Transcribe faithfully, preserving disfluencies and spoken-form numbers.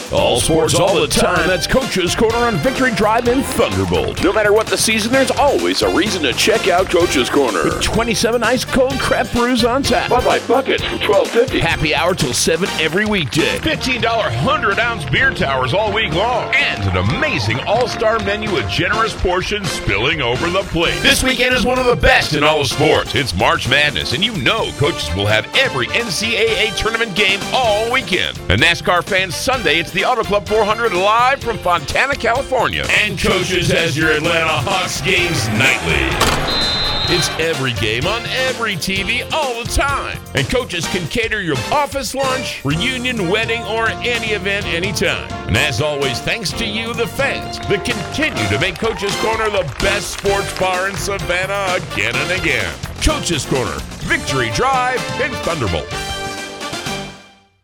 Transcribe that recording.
All sports all the time. That's Coach's Corner on Victory Drive in Thunderbolt. No matter what the season, there's always a reason to check out Coach's Corner. With twenty-seven ice-cold crab brews on tap. Bud Light buckets from twelve fifty. Happy hour till seven every weekday. fifteen dollars one hundred ounce beer towers all week long. And an amazing all-star menu with generous portions spilling over the plate. This weekend is one of the best in all of sports. It's March Madness, and you know Coaches will have every N C double A tournament game all weekend. And NASCAR fans Sunday, it's the Auto Club four hundred live from Fontana, California. And Coaches has your Atlanta Hawks games nightly. It's every game on every T V all the time. And Coaches can cater your office lunch, reunion, wedding, or any event anytime. And as always, thanks to you, the fans, that continue to make Coach's Corner the best sports bar in Savannah again and again. Coach's Corner, Victory Drive in Thunderbolt.